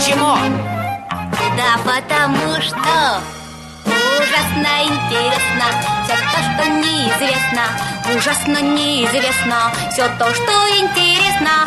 Почему? Да потому что ужасно интересно все то, что неизвестно. Ужасно неизвестно все то, что интересно.